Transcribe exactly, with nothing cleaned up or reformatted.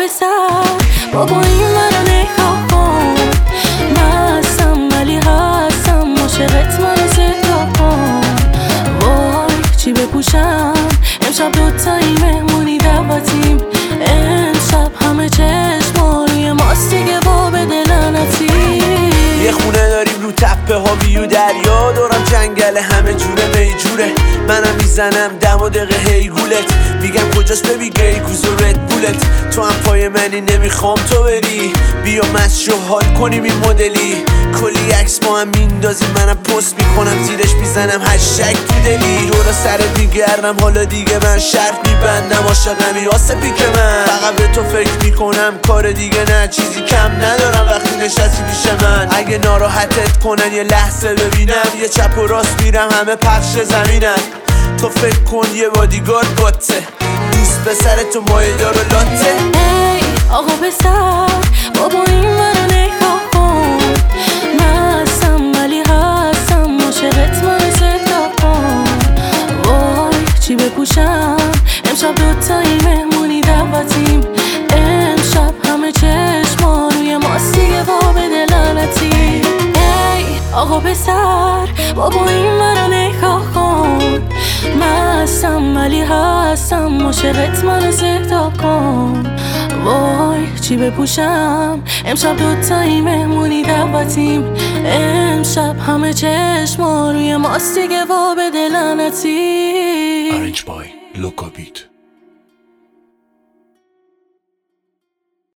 پسر بابا این منو نگاه کن، مستم ولی هستم عاشقت، منو زهدا کن. وای چی بپوشم امشب دوتایی مهمونی دعوتیم، امشب همه چشما روی ماست دیگه، باب دلنتی. یه خونه داریم رو تپه ها ویو دریا، دورم جنگل همه جوره میجوره، منم میزنم دم و دقیقه هی گولت، میگم کجاست ببی گی کوز و رد بولت، تو هم پای منی نمیخوام تو بری، بیا مشو حال کنیم این مدلی، کلی عکس با هم میندازیم منم پست میکنم زیرش میزنم هشتگ تو دلی، دورا سرت میگردم حالا دیگه من شرط میبندم، عاشقمی واسه پیک من، فقط به تو فکر میکنم کار دیگه نه، چیزی کم ندارم وقتی نشستی پیش من، اگه ناراحتت کنن یه لحظه ببینم، یه چپ و راست میرم همه پخش زمینم، تو فکر کن یه بادیگارد باته، دوست پسر تو مایه دار و لاته. ای آقا پسر بابا این منو نگاه کن، مستم ولی هستم عاشقت، منو زهدا کن. وای چی بپوشم امشب دوتایی مهمونی دعوتیم، امشب همه چشما روی ماست دیگه، باب دلنتی. ای آقا پسر بابا این منو نگاه کن، مستم ولی هستم عاشقت، منو زهدا کن. وای چی بپوشم امشب دوتایی مهمونی دعوتیم، امشب همه چشما روی ماست دیگه، باب دلنتی. Orange Boy, Loco Beat.